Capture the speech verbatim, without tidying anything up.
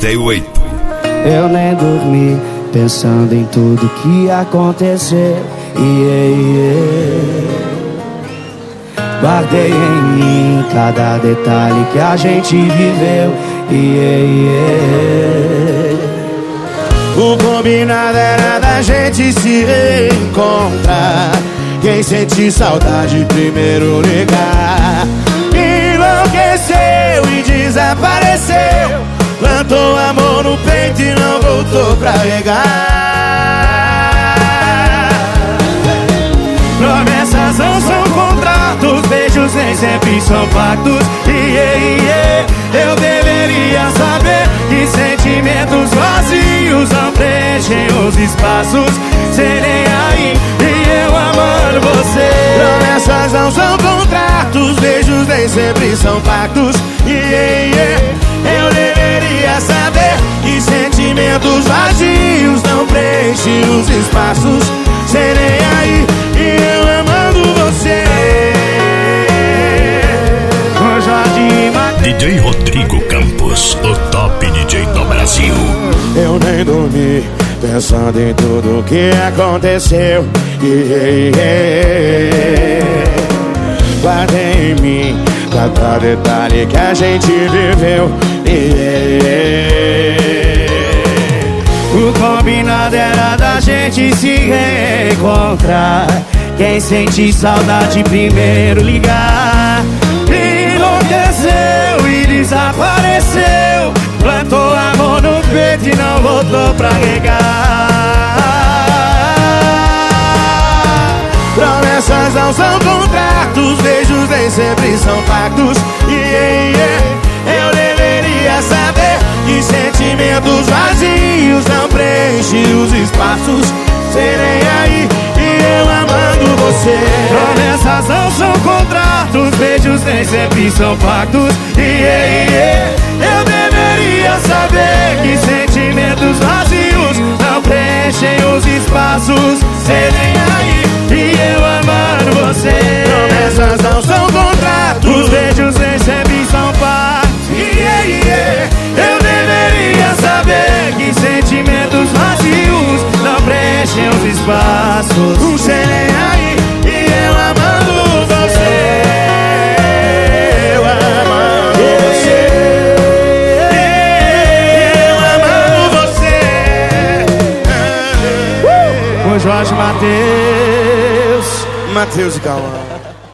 noventa e oito. Eu nem dormi, pensando em tudo que aconteceu. Yeah, yeah. Guardei em mim cada detalhe que a gente viveu. Yeah, yeah. O combinado era da gente se reencontrar. Quem sente saudade primeiro ligar. Enlouqueceu e desapareceu. Plantou amor no peito e não voltou pra regar. Promessas não são contratos, beijos nem sempre são pactos. Yeah, yeah. Eu deveria saber que sentimentos vazios não preenchem os espaços. Cê nem aí e eu amando você. Promessas não são contratos, beijos nem sempre são pactos. Yeah, yeah. Eu deveria saber que sentimentos vazios não preenchem os espaços. Cê nem aí e eu amando você. Com Jorge Mateus, D J Rodrigo Campos, o top D J do Brasil. Eu nem dormi, pensando em tudo que aconteceu. Yeah, yeah. Guardei em mim cada detalhe que a gente viveu. Yeah. O combinado era da gente se reencontrar. Quem sente saudade primeiro ligar. Enlouqueceu e desapareceu. Plantou amor no peito e não voltou pra regar. Promessas não são contratos, beijos nem sempre são pactos. Yeah, yeah. Eu deveria saber que sentimentos vazios não preenchem os espaços. Serei aí e eu amando você. Promessas não são contratos, beijos nem sempre são pactos. Yeah, yeah. Eu deveria saber que sentimentos vazios não preenchem os espaços. Serei aí e eu amando você. Promessas não são contratos, beijos nem sempre são pactos. Yeah, yeah. Eu deveria saber que sentimentos vazios não preenchem os espaços. Um serei aí e eu amando você. Eu amando você. Eu amando você. Com Jorge Mateus, Mateus e Cauã.